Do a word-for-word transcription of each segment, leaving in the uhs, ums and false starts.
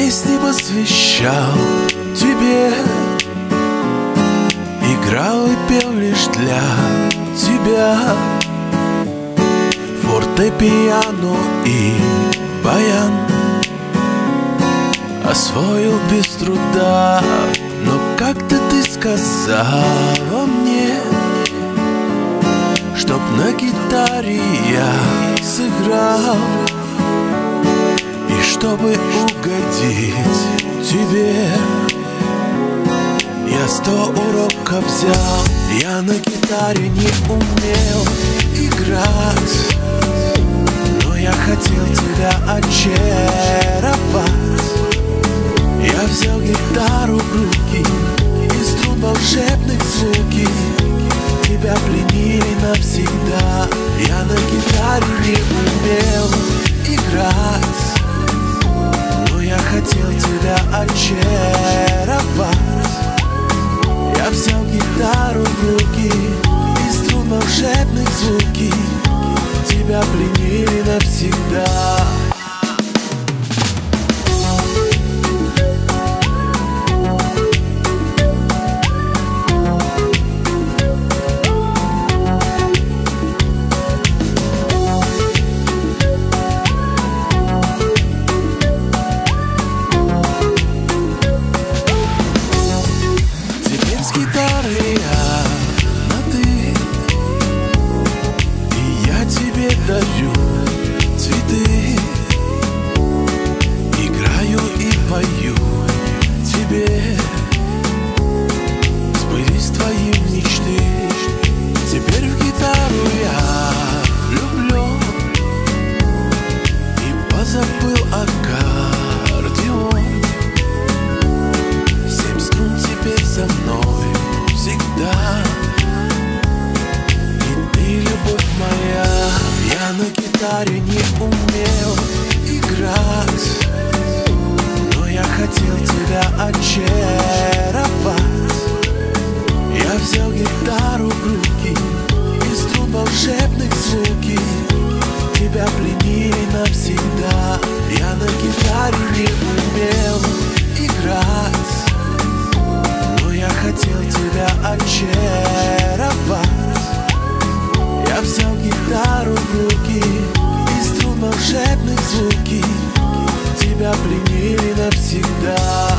песни посвящал тебе, играл и пел лишь для тебя. Фортепиано и баян освоил без труда. Но как-то ты сказала мне, чтоб на гитаре я сыграл. И чтобы угодить тебе, я сто уроков взял. Я на гитаре не умел играть, но я хотел тебя очаровать. Я взял гитару в руки, и струн волшебных звуки тебя пленили навсегда. Я на гитаре не умел играть, но я хотел тебя очаровать. Я взял гитару в руки, и струн волшебных звуки тебя пленили навсегда. Дарю цветы, играю и пою тебе. Сбылись твои мечты. Теперь в гитару я влюблен и позабыл аккордеон. Семь струн теперь со мной всегда, и ты, любовь моя. Я на гитаре не умел играть, но я хотел тебя очаровать. Я взял гитару в руки, и струн волшебных звуки тебя пленили навсегда. Я на гитаре не умел играть, но я хотел тебя очаровать. Я взял гитару в руки, и струн волшебных звуки тебя пленили навсегда.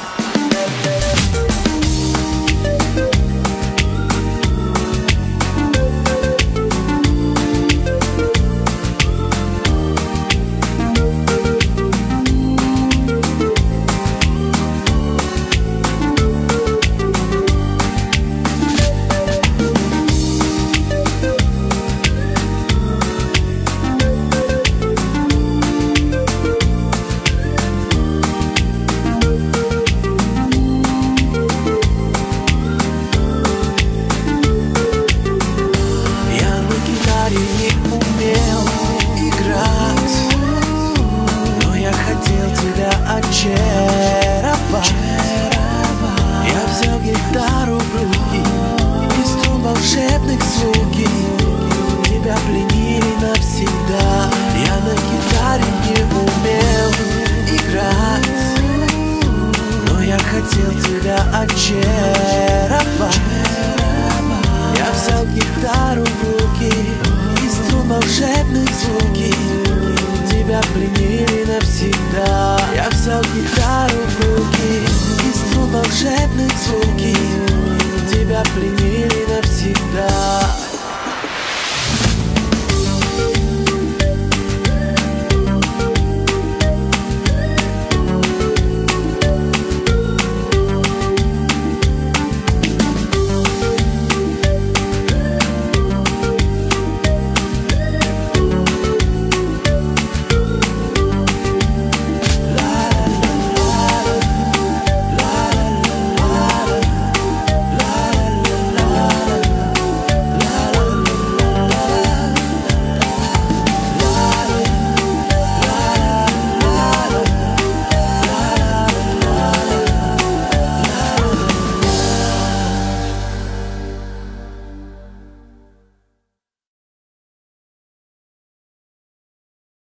Не умел играть, но я хотел тебя очаровать. Я взял гитару в руки, и струн волшебных звуки тебя пленили навсегда. Я на гитаре не умел играть, но я хотел тебя очаровать. Я взял гитару в руки, и струн волшебных звуки тебя пленили навсегда. Я взял гитару в руки, и струн волшебных звуки тебя пленили.